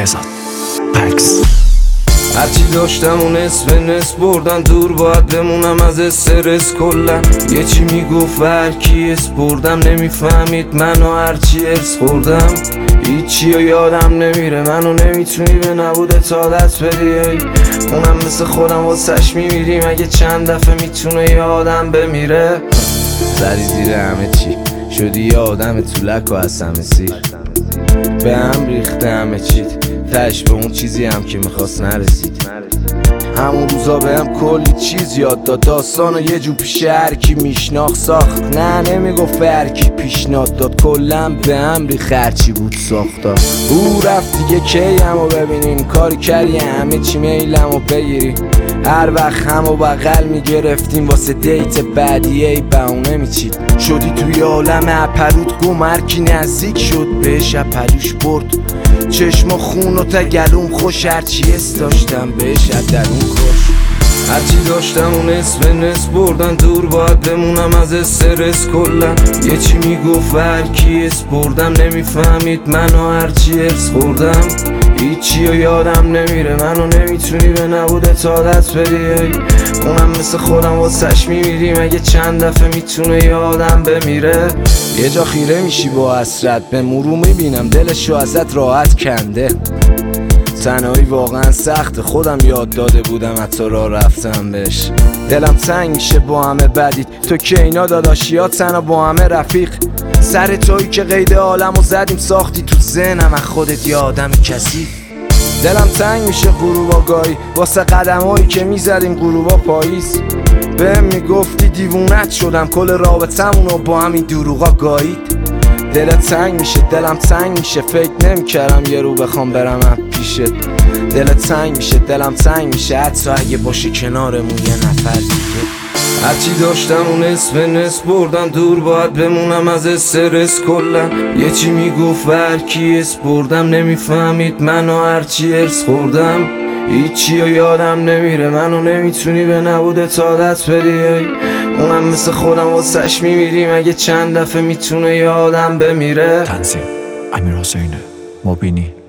بهزاد پکس. هرچی داشتم و نصف بردم، دور باید بمونم از استرس کلا. یه چی میگفت هرکی اسپردم، نمیفهمید منو هرچی ارس خوردم. هیچی و یادم نمیره، منو نمیتونی به نبودت عادت بدی. اونم مثل خودم واسش میمیریم، اگه چند دفعه میتونه یادم بمیره. زدی زیر همه چی، شدی یه آدم طولک و از همه سیر. به هم ریخته همه چیت، تش به اون چیزی هم که میخواست نرسید. همون روزا بهم کلی چیز یاد داد، داستانو یه جو پیش هرکی میشناخت ساخت. نه نمیگفت هرکی پیشنهاد داد، کلم به هم ریخ هرچی بود ساختا. او رفت دیگه کی همو ببینیم، کاری کردی همه چی میلمو بگیری. هر وقت همو بغل میگرفتیم واسه دیت بعدی، ای بهونه میچید. شدی توی عالم اپرود گم، هرکی نزدیک شد بهش اپلوش برد. چشم خون و تا گلوم خوش، هرچی اس داشتم بهش درون کش. هرچی داشتم و نصف بردم، دور باید بمونم از استرس کلا. یه چی میگفت هرکی اسپردم، نمیفهمید منو هرچی ارس خوردم. هیچی و یادم نمیره، منو نمیتونی به نبودت عادت بدی. اونم مثل خودم واسش میمیریم، اگه چند دفعه میتونه یادم بمیره. یه جا خیره میشی با حسرت، به مرور میبینم دلشو ازت راحت کنده. تنهایی واقعا سخته، خودم یاد داده بودم حتی راه رفتم بهش. دلم تنگ میشه با همه بدید، تو که اینا داداشیات تنها با همه رفیق. سر تویی که قید عالمو زدیم ساختی تو ذهنم از خودت یه آدم کثیف. دلم تنگ میشه غروبا گاهی، واسه قدمایی که میزدیم غروبا پاییز. بهم میگفتی دیوونت شدم، کل رابطمونو با همین دروغا گایید. دلت تنگ میشه، دلم تنگ میشه، فکر نمیکردم یه رو بخوام برم پیشت. دلت تنگ میشه، دلم تنگ میشه، حتی اگه باشه کنارمون یه نفر دیگه. هرچی داشتم و نصف بردم، دور باید بمونم از استرس کلا. یه چی میگفت هرکی اسپردم، نمیفهمید منو هرچی ارس خوردم. هیچی و یادم نمیره، منو نمیتونی به نبودت عادت بدی. اونم مثل خودم واسش میمیریم، اگه چند دفعه میتونه یادم بمیره. تنظیم امیر حسین مبینی.